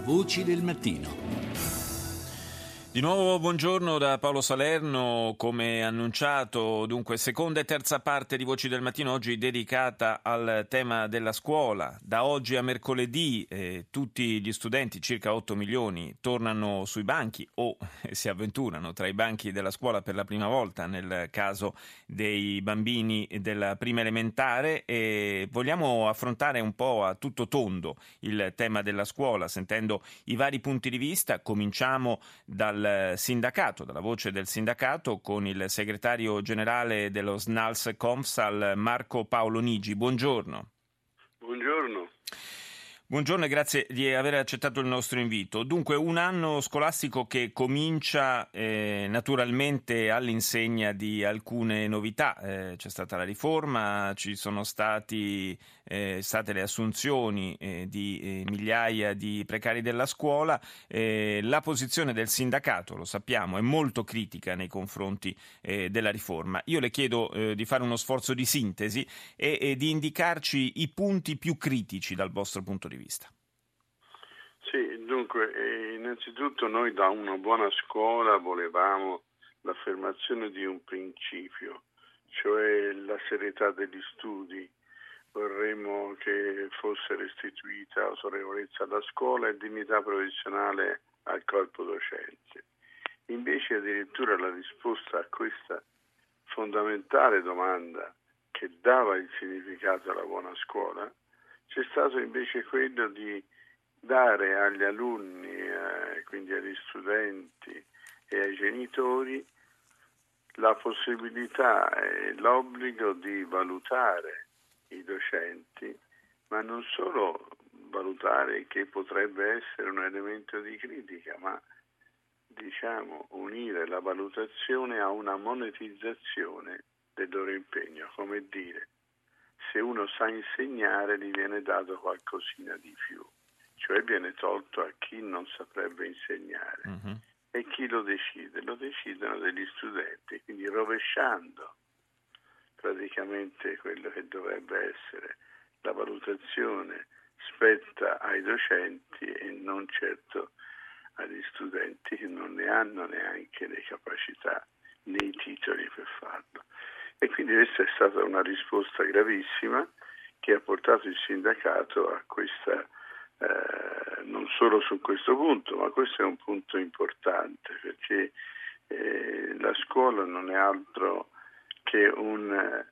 Voci del mattino. Di nuovo buongiorno da Paolo Salerno, come annunciato, dunque seconda e terza parte di Voci del Mattino oggi dedicata al tema della scuola. Da oggi a mercoledì tutti gli studenti, circa 8 milioni, tornano sui banchi o si avventurano tra i banchi della scuola per la prima volta nel caso dei bambini della prima elementare e vogliamo affrontare un po' a tutto tondo il tema della scuola, sentendo i vari punti di vista. Cominciamo dalla voce del sindacato, con il segretario generale dello SNALS Comsal, Marco Paolo Nigi. Buongiorno. Buongiorno. Buongiorno e grazie di aver accettato il nostro invito. Dunque, un anno scolastico che comincia naturalmente all'insegna di alcune novità. C'è stata la riforma, ci sono state le assunzioni di migliaia di precari della scuola. La posizione del sindacato, lo sappiamo, è molto critica nei confronti della riforma. Io le chiedo di fare uno sforzo di sintesi e di indicarci i punti più critici dal vostro punto di vista. Sì, dunque, innanzitutto noi da una buona scuola volevamo l'affermazione di un principio, cioè la serietà degli studi. Vorremmo che fosse restituita autorevolezza alla scuola e dignità professionale al corpo docente. Invece addirittura la risposta a questa fondamentale domanda che dava il significato alla buona scuola c'è stato invece quello di dare agli alunni, quindi agli studenti e ai genitori, la possibilità e l'obbligo di valutare i docenti, ma non solo valutare, che potrebbe essere un elemento di critica, ma unire la valutazione a una monetizzazione del loro impegno, come dire, se uno sa insegnare gli viene dato qualcosina di più, cioè viene tolto a chi non saprebbe insegnare. E chi lo decide? Lo decidono degli studenti, quindi rovesciando praticamente quello che dovrebbe essere la valutazione spetta ai docenti e non certo agli studenti che non ne hanno neanche le capacità né i titoli per farlo. E quindi questa è stata una risposta gravissima che ha portato il sindacato a questa, non solo su questo punto, ma questo è un punto importante, perché la scuola non è altro che un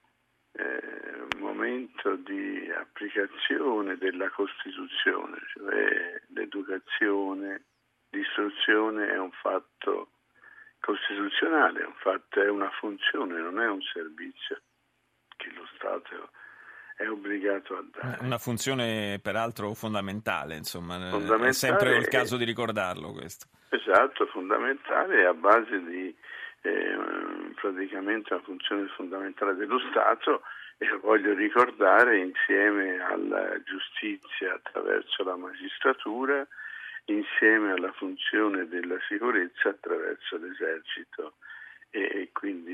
momento di applicazione della Costituzione, cioè l'educazione, l'istruzione è un fatto costituzionale, è una funzione, non è un servizio che lo Stato è obbligato a dare. Una funzione peraltro fondamentale, insomma, fondamentale, è sempre il caso di ricordarlo questo. Esatto, fondamentale, a base di praticamente una funzione fondamentale dello Stato, e lo voglio ricordare insieme alla giustizia attraverso la magistratura, insieme alla funzione della sicurezza attraverso l'esercito e quindi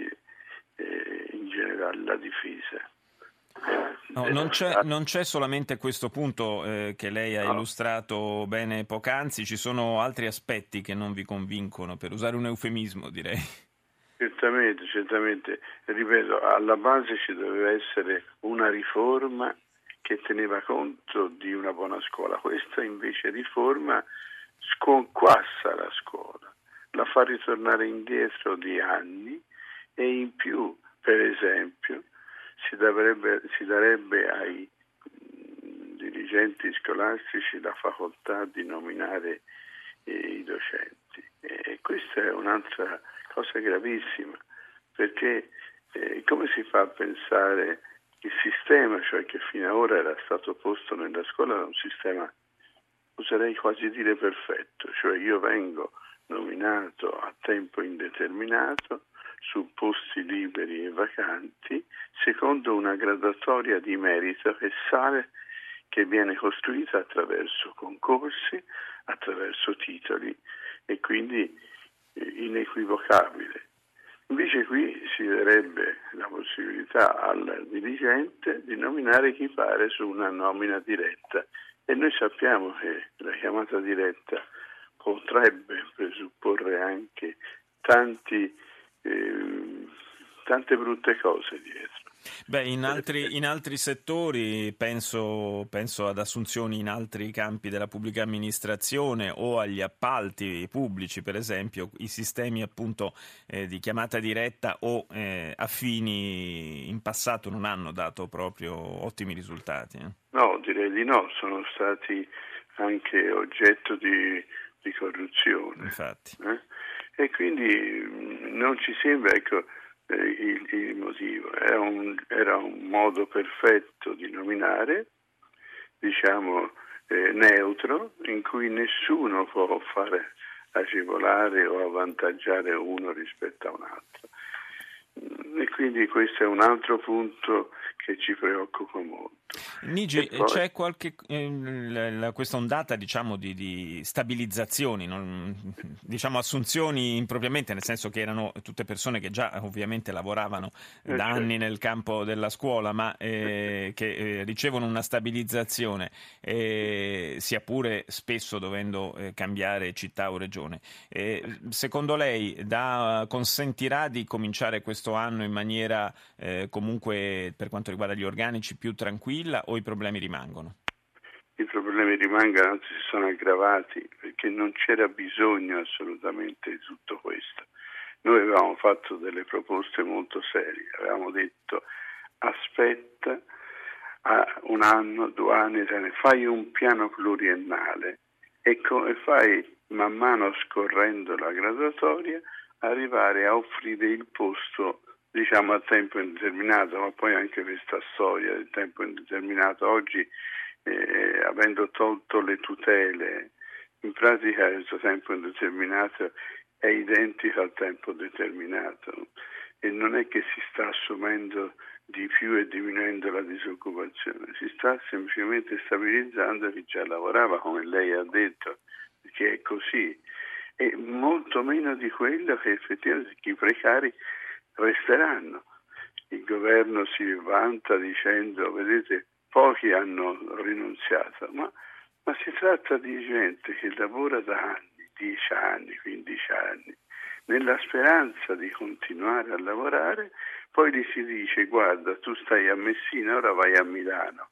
in generale la difesa. No, non c'è solamente questo punto che lei ha illustrato bene poc'anzi, ci sono altri aspetti che non vi convincono, per usare un eufemismo, direi. Certamente, ripeto, alla base ci doveva essere una riforma che teneva conto di una buona scuola. Questa invece riforma sconquassa la scuola, la fa ritornare indietro di anni e in più, per esempio, si darebbe ai dirigenti scolastici la facoltà di nominare i docenti. E questa è un'altra cosa gravissima, perché come si fa a pensare il sistema, cioè che fino ad ora era stato posto nella scuola, era un sistema, oserei quasi dire perfetto, cioè io vengo nominato a tempo indeterminato su posti liberi e vacanti secondo una graduatoria di merito che viene costruita attraverso concorsi, attraverso titoli e quindi inequivocabile. Invece qui si darebbe la possibilità al dirigente di nominare chi pare su una nomina diretta E noi sappiamo che la chiamata diretta potrebbe presupporre anche tante brutte cose dietro. Beh, in altri settori penso ad assunzioni in altri campi della pubblica amministrazione o agli appalti pubblici, per esempio, i sistemi appunto di chiamata diretta o affini in passato non hanno dato proprio ottimi risultati. No, direi di no, sono stati anche oggetto di corruzione. Infatti. E quindi non ci sembra, ecco, il motivo. Era un modo perfetto di nominare, diciamo neutro, in cui nessuno può fare agevolare o avvantaggiare uno rispetto a un altro. E quindi questo è un altro punto che ci preoccupa molto. Nigi, poi c'è qualche questa ondata, diciamo, di stabilizzazioni, diciamo assunzioni impropriamente, nel senso che erano tutte persone che già ovviamente lavoravano da anni nel campo della scuola, ma che ricevono una stabilizzazione, sia pure spesso dovendo cambiare città o regione. Secondo lei consentirà di cominciare questo anno in maniera comunque, per quanto riguarda gli organici, più tranquilla, o i problemi rimangono? I problemi rimangono, anzi si sono aggravati, perché non c'era bisogno assolutamente di tutto questo. Noi avevamo fatto delle proposte molto serie, avevamo detto aspetta un anno, 2 anni, fai un piano pluriennale e fai man mano scorrendo la graduatoria arrivare a offrire il posto, diciamo, a tempo indeterminato, ma poi anche questa storia del tempo indeterminato oggi, avendo tolto le tutele, in pratica questo tempo indeterminato è identico al tempo determinato e non è che si sta assumendo di più e diminuendo la disoccupazione, si sta semplicemente stabilizzando chi già lavorava, come lei ha detto, che è così, e molto meno di quello che effettivamente i precari resteranno. Il governo si vanta dicendo, vedete, pochi hanno rinunziato, ma si tratta di gente che lavora da anni, 10 anni, 15 anni, nella speranza di continuare a lavorare, poi gli si dice guarda, tu stai a Messina, ora vai a Milano.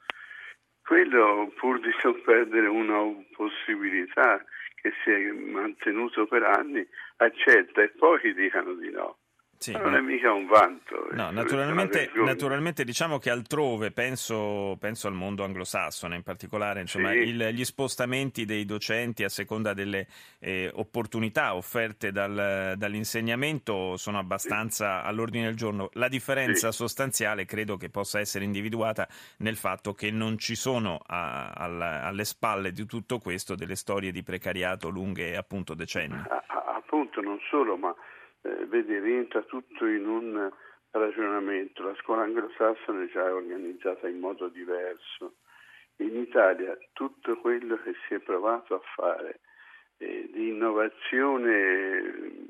Quello, pur di non perdere una possibilità che si è mantenuto per anni, accetta e pochi dicono di no. Sì, non è mica un vanto. No, naturalmente diciamo che altrove, penso al mondo anglosassone in particolare, insomma, sì. Gli spostamenti dei docenti a seconda delle opportunità offerte dall'insegnamento sono abbastanza all'ordine del giorno. La differenza sostanziale credo che possa essere individuata nel fatto che non ci sono alle spalle di tutto questo delle storie di precariato lunghe appunto decenni. Appunto, non solo, ma vedi, rientra tutto in un ragionamento. La scuola anglosassone già è organizzata in modo diverso. In Italia tutto quello che si è provato a fare di innovazione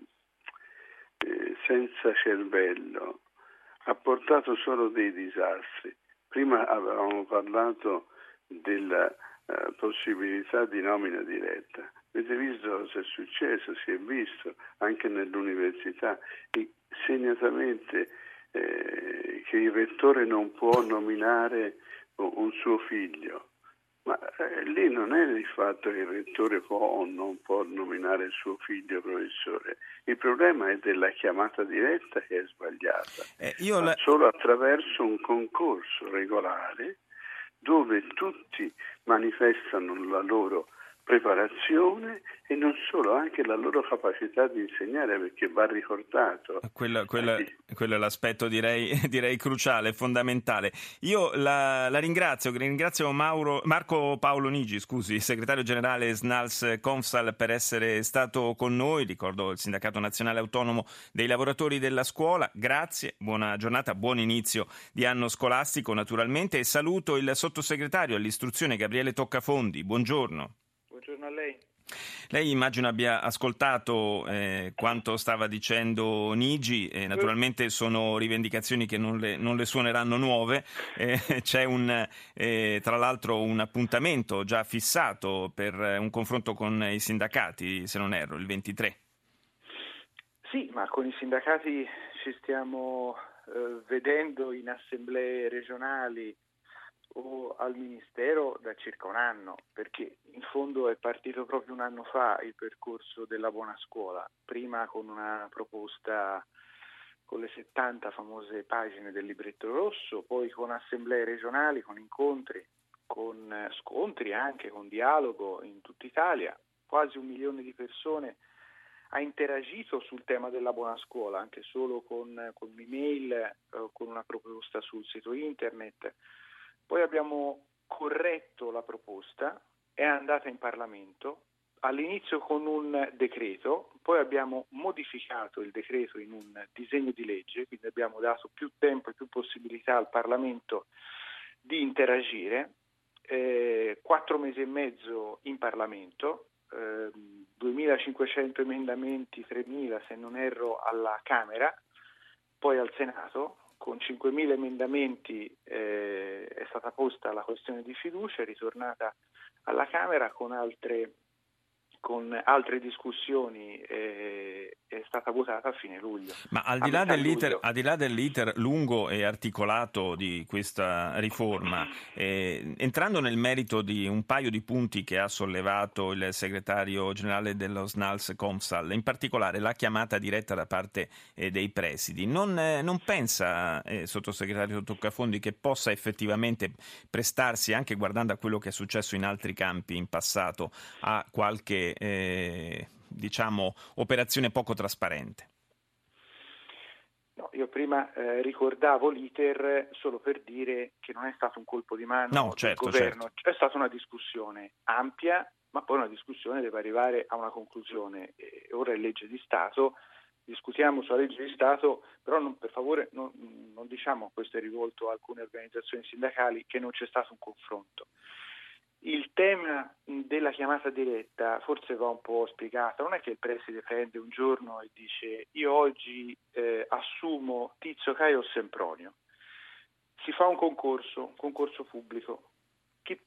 senza cervello ha portato solo dei disastri. Prima avevamo parlato della possibilità di nomina diretta. Avete visto cosa è successo? Si è visto anche nell'università, e segnatamente che il rettore non può nominare un suo figlio, ma lì non è il fatto che il rettore può o non può nominare il suo figlio professore, il problema è della chiamata diretta che è sbagliata, solo attraverso un concorso regolare dove tutti manifestano la loro preparazione e non solo, anche la loro capacità di insegnare, perché va ricordato. Quello è l'aspetto direi cruciale, fondamentale. Io la ringrazio Marco Paolo Nigi, segretario generale SNALS Confsal, per essere stato con noi. Ricordo il Sindacato Nazionale Autonomo dei Lavoratori della Scuola. Grazie, buona giornata, buon inizio di anno scolastico naturalmente, e saluto il sottosegretario all'istruzione Gabriele Toccafondi. Buongiorno. Buongiorno a lei. Lei immagino abbia ascoltato quanto stava dicendo Nigi, naturalmente sono rivendicazioni che non le suoneranno nuove, c'è tra l'altro un appuntamento già fissato per un confronto con i sindacati, se non erro, il 23. Sì, ma con i sindacati ci stiamo vedendo in assemblee regionali o al Ministero da circa un anno, perché in fondo è partito proprio un anno fa il percorso della buona scuola, prima con una proposta con le 70 famose pagine del libretto rosso, poi con assemblee regionali, con incontri, con scontri anche, con dialogo in tutta Italia. Quasi 1 milione di persone ha interagito sul tema della buona scuola, anche solo con un'email, con una proposta sul sito internet. Poi abbiamo corretto la proposta, è andata in Parlamento, all'inizio con un decreto, poi abbiamo modificato il decreto in un disegno di legge, quindi abbiamo dato più tempo e più possibilità al Parlamento di interagire, 4 mesi e mezzo in Parlamento, 2.500 emendamenti, 3.000 se non erro alla Camera, poi al Senato. Con 5.000 emendamenti è stata posta la questione di fiducia, è ritornata alla Camera con altre discussioni, è stata votata a fine luglio. Ma al di là dell'iter lungo e articolato di questa riforma, entrando nel merito di un paio di punti che ha sollevato il segretario generale dello SNALS Comsal, in particolare la chiamata diretta da parte dei presidi, non pensa, sottosegretario Toccafondi, che possa effettivamente prestarsi, anche guardando a quello che è successo in altri campi in passato, a qualche operazione poco trasparente? No, io prima ricordavo l'iter solo per dire che non è stato un colpo di mano del governo, È stata una discussione ampia, ma poi una discussione deve arrivare a una conclusione. Ora è legge di Stato, discutiamo sulla legge di Stato, però per favore non diciamo, questo è rivolto a alcune organizzazioni sindacali, che non c'è stato un confronto. Il tema della chiamata diretta forse va un po' spiegato, non è che il preside prende un giorno e dice io oggi assumo Tizio, Caio o Sempronio. Si fa un concorso pubblico, chi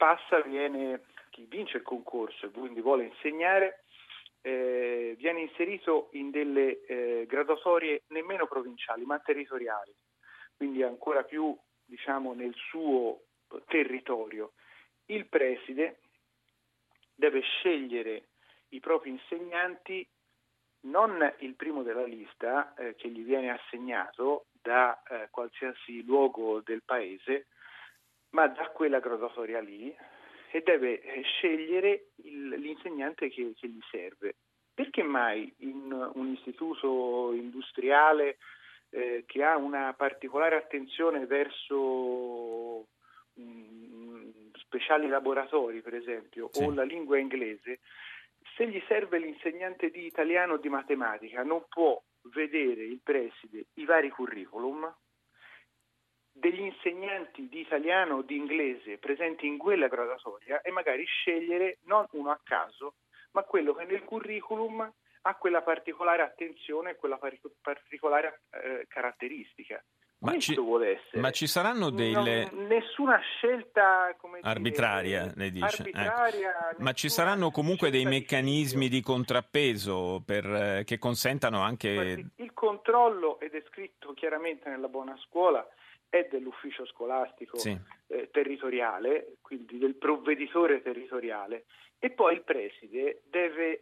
vince il concorso e quindi vuole insegnare viene inserito in delle graduatorie nemmeno provinciali ma territoriali, quindi ancora più nel suo territorio. Il preside deve scegliere i propri insegnanti, non il primo della lista che gli viene assegnato da qualsiasi luogo del paese, ma da quella graduatoria lì, e deve scegliere l'insegnante che gli serve. Perché mai in un istituto industriale che ha una particolare attenzione verso speciali laboratori, per esempio, sì, o la lingua inglese, se gli serve l'insegnante di italiano o di matematica, non può vedere il preside i vari curriculum degli insegnanti di italiano o di inglese presenti in quella graduatoria e magari scegliere non uno a caso, ma quello che nel curriculum ha quella particolare attenzione e quella particolare caratteristica. Ma ci saranno nessuna scelta arbitraria, lei dice. Ma ci saranno comunque dei meccanismi di contrappeso che consentano anche... Il controllo, ed è scritto chiaramente nella buona scuola, è dell'ufficio scolastico, sì, territoriale, quindi del provveditore territoriale, e poi il preside deve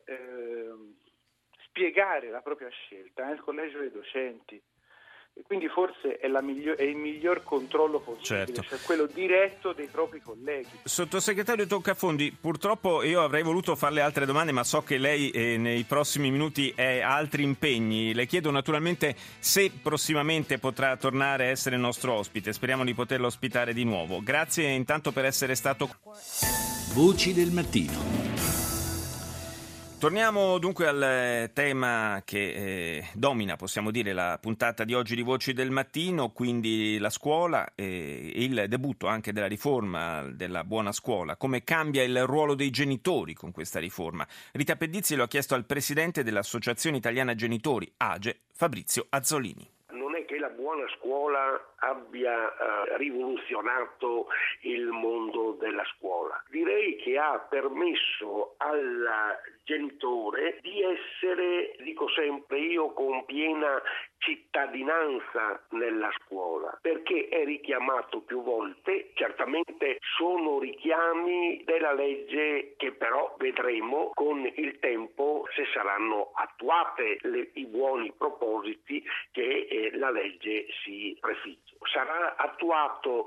spiegare la propria scelta nel collegio dei docenti. E quindi forse è il miglior controllo possibile, certo, cioè quello diretto dei propri colleghi. Sottosegretario Toccafondi, purtroppo io avrei voluto farle altre domande, ma so che lei nei prossimi minuti ha altri impegni. Le chiedo naturalmente se prossimamente potrà tornare a essere nostro ospite. Speriamo di poterlo ospitare di nuovo. Grazie intanto per essere stato... Voci del mattino. Torniamo dunque al tema che domina, possiamo dire, la puntata di oggi di Voci del Mattino, quindi la scuola e il debutto anche della riforma della buona scuola. Come cambia il ruolo dei genitori con questa riforma? Rita Pedizzi lo ha chiesto al presidente dell'Associazione Italiana Genitori, AGE, Fabrizio Azzolini. La buona scuola abbia rivoluzionato il mondo della scuola. Direi che ha permesso al genitore di essere, dico sempre io, con piena cittadinanza nella scuola, perché è richiamato più volte. Certamente sono richiami della legge che però vedremo con il tempo se saranno attuate i buoni propositi che la legge si prefigge. Sarà attuato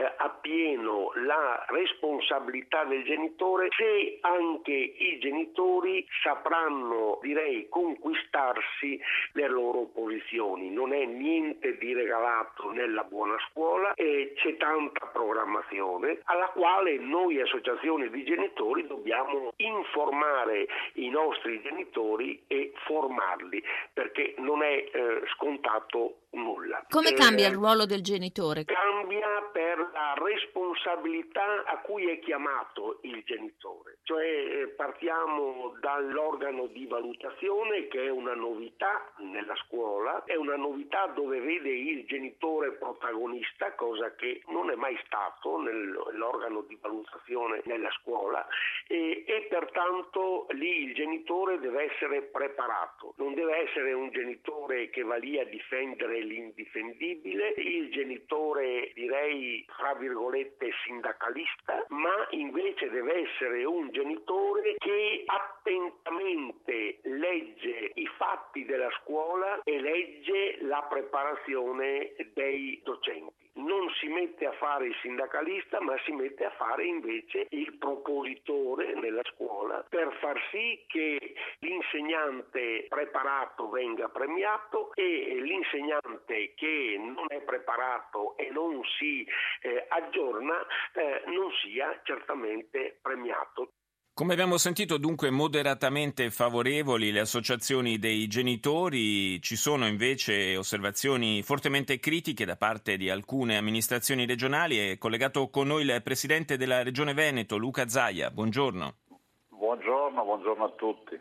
appieno la responsabilità del genitore se anche i genitori sapranno, direi, conquistarsi le loro posizioni. Non è niente di regalato nella buona scuola e c'è tanta programmazione alla quale noi associazioni di genitori dobbiamo informare i nostri genitori e formarli, perché non è scontato nulla. Come cambia il ruolo del genitore? Cambia per la responsabilità a cui è chiamato il genitore. Cioè partiamo dall'organo di valutazione, che è una novità nella scuola, è una novità dove vede il genitore protagonista, cosa che non è mai stato nell'organo di valutazione nella scuola, e pertanto lì il genitore deve essere preparato. Non deve essere un genitore che va lì a difendere l'indifendibile, il genitore, direi, fra virgolette, sindacalista, ma invece deve essere un genitore che attentamente legge i fatti della scuola e legge la preparazione dei docenti. Non si mette a fare il sindacalista, ma si mette a fare invece il propositore nella scuola per far sì che l'insegnante preparato venga premiato e l'insegnante che non è preparato e non si aggiorna non sia certamente premiato. Come abbiamo sentito, dunque, moderatamente favorevoli le associazioni dei genitori. Ci sono invece osservazioni fortemente critiche da parte di alcune amministrazioni regionali. È collegato con noi il presidente della Regione Veneto, Luca Zaia. Buongiorno. Buongiorno a tutti.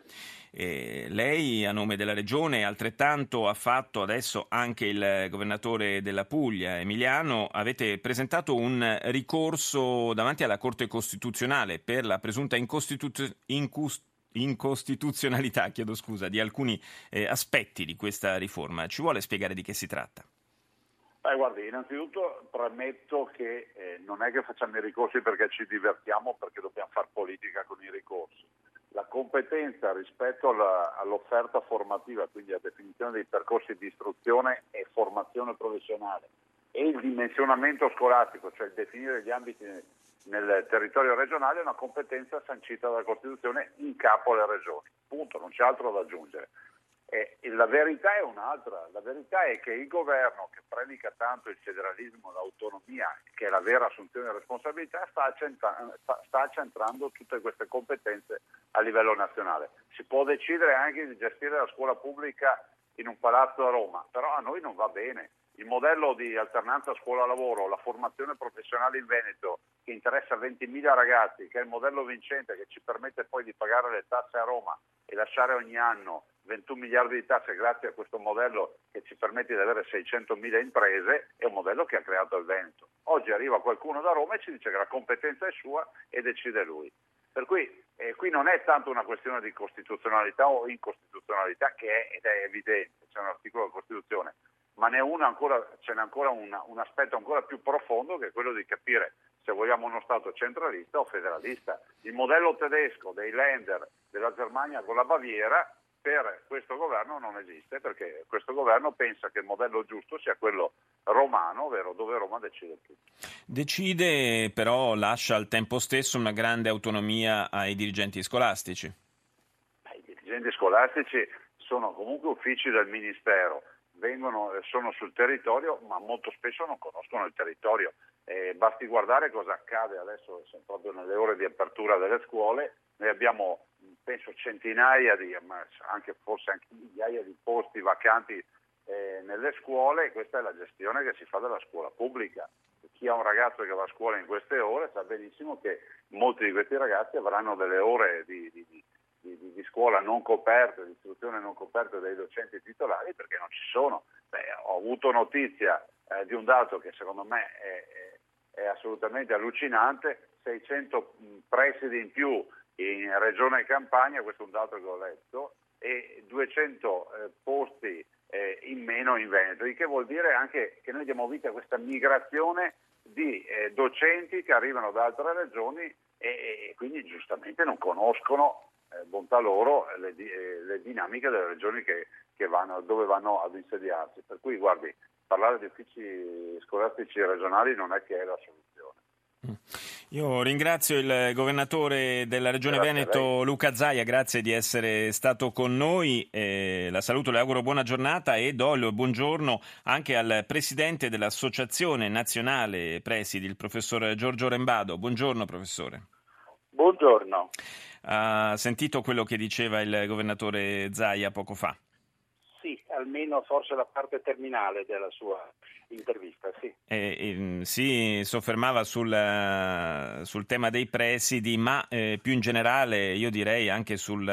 Lei, a nome della Regione, altrettanto ha fatto adesso anche il governatore della Puglia, Emiliano. Avete presentato un ricorso davanti alla Corte Costituzionale per la presunta incostituzionalità, di alcuni aspetti di questa riforma. Ci vuole spiegare di che si tratta? Guardi, innanzitutto premetto che non è che facciamo i ricorsi perché ci divertiamo, perché dobbiamo fare politica con i ricorsi. La competenza rispetto all'offerta formativa, quindi la definizione dei percorsi di istruzione e formazione professionale, e il dimensionamento scolastico, cioè il definire gli ambiti nel territorio regionale, è una competenza sancita dalla Costituzione in capo alle regioni. Punto, non c'è altro da aggiungere. La verità è un'altra, la verità è che il governo, che predica tanto il federalismo, l'autonomia, che è la vera assunzione di responsabilità, sta accentrando tutte queste competenze a livello nazionale. Si può decidere anche di gestire la scuola pubblica in un palazzo a Roma, però a noi non va bene. Il modello di alternanza scuola-lavoro, la formazione professionale in Veneto, che interessa 20.000 ragazzi, che è il modello vincente che ci permette poi di pagare le tasse a Roma e lasciare ogni anno 21 miliardi di tasse grazie a questo modello che ci permette di avere 600.000 imprese, è un modello che ha creato il Veneto. Oggi arriva qualcuno da Roma e ci dice che la competenza è sua e decide lui. Per cui qui non è tanto una questione di costituzionalità o incostituzionalità, che ed è evidente, c'è un articolo della Costituzione, ma ce n'è ancora un aspetto ancora più profondo, che è quello di capire se vogliamo uno Stato centralista o federalista. Il modello tedesco dei Länder della Germania con la Baviera per questo governo non esiste, perché questo governo pensa che il modello giusto sia quello romano, ovvero dove Roma decide tutto. Decide, però lascia al tempo stesso una grande autonomia ai dirigenti scolastici. I dirigenti scolastici sono comunque uffici del Ministero, sono sul territorio, ma molto spesso non conoscono il territorio. Basti guardare cosa accade adesso, proprio nelle ore di apertura delle scuole. Noi abbiamo penso centinaia ma forse anche migliaia di posti vacanti nelle scuole, e questa è la gestione che si fa della scuola pubblica. Chi ha un ragazzo che va a scuola in queste ore sa benissimo che molti di questi ragazzi avranno delle ore di scuola non coperte, di istruzione non coperte dai docenti titolari, perché non ci sono. Ho avuto notizia di un dato che secondo me è assolutamente allucinante: 600 presidi in più in Regione Campania, questo è un dato che ho letto, e 200 posti in meno in Veneto, il che vuol dire anche che noi diamo vita a questa migrazione di docenti che arrivano da altre regioni e quindi giustamente non conoscono, bontà loro, le dinamiche delle regioni dove vanno ad insediarsi. Per cui, guardi, parlare di uffici scolastici regionali non è che è la soluzione. Io ringrazio il governatore della Regione Veneto, Luca Zaia, grazie di essere stato con noi, la saluto, le auguro buona giornata e do il buongiorno anche al presidente dell'Associazione Nazionale Presidi, il professor Giorgio Rembado. Buongiorno professore. Buongiorno. Ha sentito quello che diceva il governatore Zaia poco fa? Sì, almeno forse la parte terminale della sua intervista, sì. Si soffermava sul tema dei presidi, ma più in generale io direi anche sugli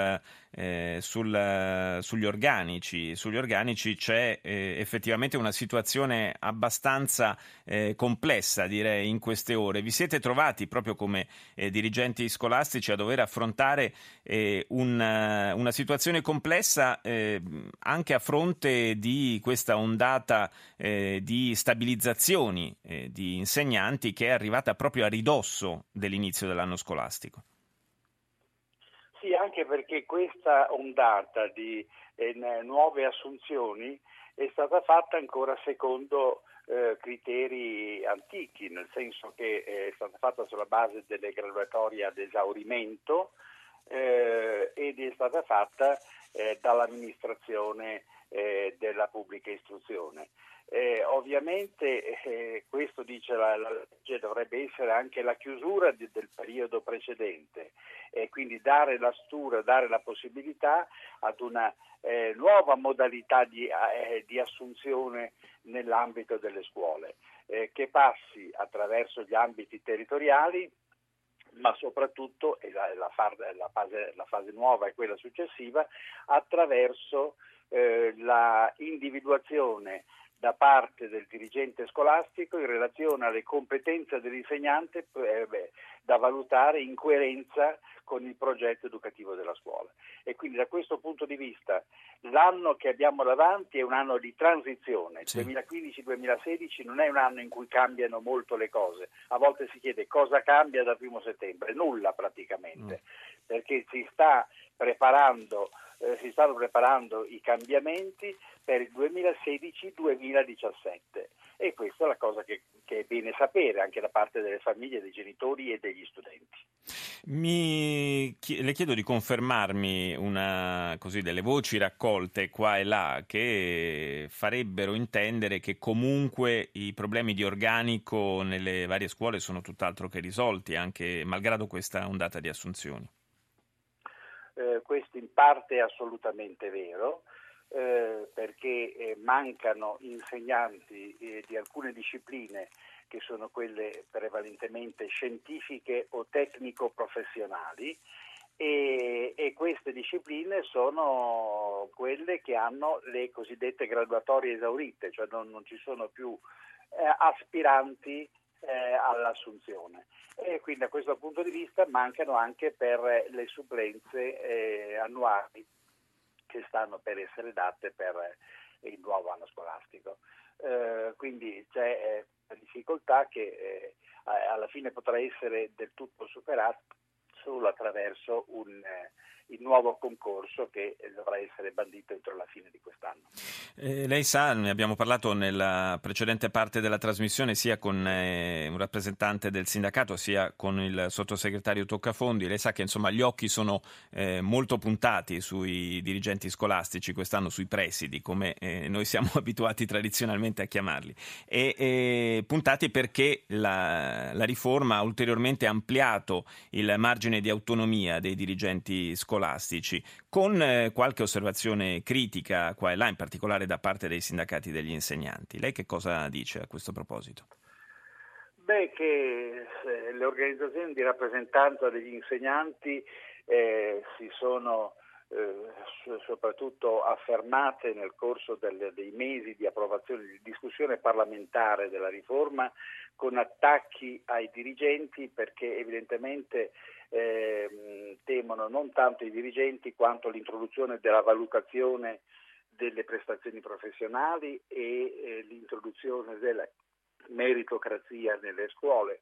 organici. Sugli organici c'è effettivamente una situazione abbastanza complessa, direi, in queste ore. Vi siete trovati proprio come dirigenti scolastici a dover affrontare una situazione complessa anche a fronte di questa ondata di stabilizzazioni di insegnanti che è arrivata proprio a ridosso dell'inizio dell'anno scolastico. Sì, anche perché questa ondata di nuove assunzioni è stata fatta ancora secondo criteri antichi, nel senso che è stata fatta sulla base delle graduatorie ad esaurimento ed è stata fatta dall'amministrazione della pubblica istruzione. Ovviamente questo dice la legge dovrebbe essere anche la chiusura del periodo precedente e quindi dare la stura, dare la possibilità ad una nuova modalità di assunzione nell'ambito delle scuole che passi attraverso gli ambiti territoriali, ma soprattutto, e la fase nuova è quella successiva, attraverso la individuazione da parte del dirigente scolastico in relazione alle competenze dell'insegnante da valutare in coerenza con il progetto educativo della scuola. E quindi da questo punto di vista l'anno che abbiamo davanti è un anno di transizione. Sì. 2015-2016 non è un anno in cui cambiano molto le cose. A volte si chiede cosa cambia dal 1 settembre, nulla praticamente, perché si stanno preparando i cambiamenti per il 2016-2017 e questa è la cosa che è bene sapere anche da parte delle famiglie, dei genitori e degli studenti. Le chiedo di confermarmi delle voci raccolte qua e là che farebbero intendere che comunque i problemi di organico nelle varie scuole sono tutt'altro che risolti, anche malgrado questa ondata di assunzioni. Questo in parte è assolutamente vero, perché mancano insegnanti di alcune discipline che sono quelle prevalentemente scientifiche o tecnico-professionali e queste discipline sono quelle che hanno le cosiddette graduatorie esaurite, cioè non ci sono più aspiranti all'assunzione e quindi da questo punto di vista mancano anche per le supplenze annuali che stanno per essere date per il nuovo anno scolastico. Quindi c'è la difficoltà che alla fine potrà essere del tutto superata solo attraverso il nuovo concorso che dovrà essere bandito entro la fine di quest'anno. Lei sa, ne abbiamo parlato nella precedente parte della trasmissione sia con un rappresentante del sindacato sia con il sottosegretario Toccafondi, lei sa che insomma gli occhi sono molto puntati sui dirigenti scolastici quest'anno, sui presidi come noi siamo abituati tradizionalmente a chiamarli e puntati perché la riforma ha ulteriormente ampliato il margine un'immagine di autonomia dei dirigenti scolastici, con qualche osservazione critica qua e là, in particolare da parte dei sindacati degli insegnanti. Lei che cosa dice a questo proposito? Che le organizzazioni di rappresentanza degli insegnanti si sono soprattutto affermate nel corso dei mesi di approvazione, di discussione parlamentare della riforma, con attacchi ai dirigenti, perché evidentemente temono non tanto i dirigenti quanto l'introduzione della valutazione delle prestazioni professionali e l'introduzione della meritocrazia nelle scuole.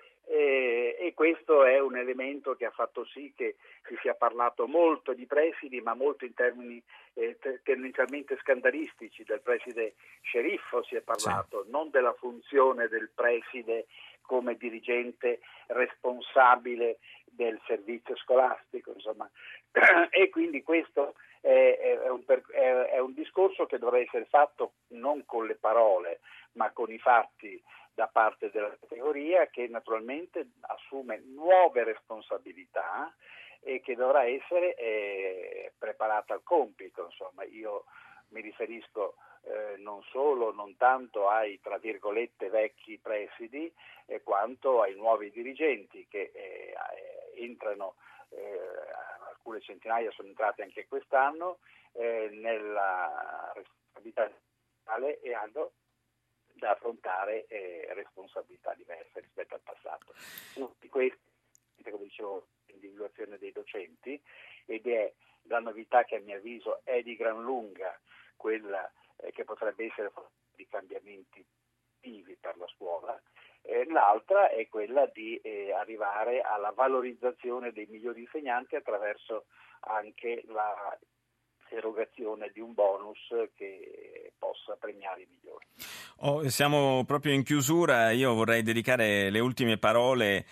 E questo è un elemento che ha fatto sì che si sia parlato molto di presidi, ma molto in termini tendenzialmente scandalistici. Del preside sceriffo si è parlato, sì, non della funzione del preside come dirigente responsabile del servizio scolastico, insomma. E quindi questo è un discorso che dovrà essere fatto non con le parole, ma con i fatti da parte della categoria, che naturalmente assume nuove responsabilità e che dovrà essere preparata al compito. Insomma, io mi riferisco non tanto ai, tra virgolette, vecchi presidi, quanto ai nuovi dirigenti che entrano, alcune centinaia sono entrate anche quest'anno, nella responsabilità nazionale e hanno da affrontare responsabilità diverse rispetto al passato. Tutti questi, come dicevo, l'individuazione dei docenti, ed è la novità che a mio avviso è di gran lunga quella che potrebbe essere di cambiamenti positivi per la scuola. L'altra è quella di arrivare alla valorizzazione dei migliori insegnanti attraverso anche la erogazione di un bonus che possa premiare i migliori. Siamo proprio in chiusura. Io vorrei dedicare le ultime parole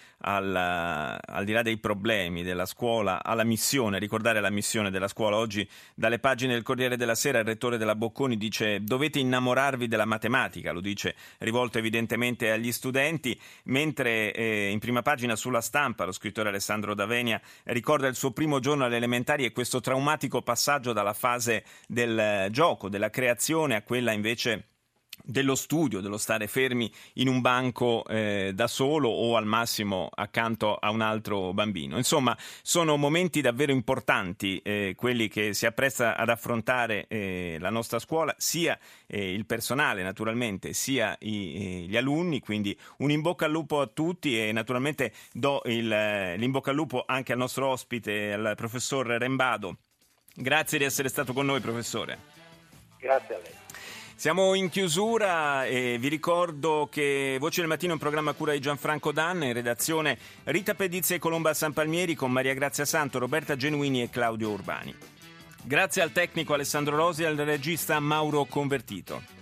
al di là dei problemi della scuola, alla missione, ricordare la missione della scuola. Oggi dalle pagine del Corriere della Sera il rettore della Bocconi dice: dovete innamorarvi della matematica, lo dice rivolto evidentemente agli studenti, mentre in prima pagina sulla Stampa lo scrittore Alessandro D'Avenia ricorda il suo primo giorno alle elementari e questo traumatico passaggio dalla fase del gioco, della creazione, a quella invece dello studio, dello stare fermi in un banco da solo o al massimo accanto a un altro bambino. Insomma, sono momenti davvero importanti quelli che si appresta ad affrontare la nostra scuola, sia il personale naturalmente, sia gli alunni, quindi un in bocca al lupo a tutti e naturalmente do l'in bocca al lupo anche al nostro ospite, al professor Rembado. Grazie di essere stato con noi, professore. Grazie a lei. Siamo in chiusura e vi ricordo che Voci del Mattino è un programma a cura di Gianfranco Danna, in redazione Rita Pedizzi e Colomba Sanpalmieri, con Maria Grazia Santo, Roberta Genuini e Claudio Urbani. Grazie al tecnico Alessandro Rosi e al regista Mauro Convertito.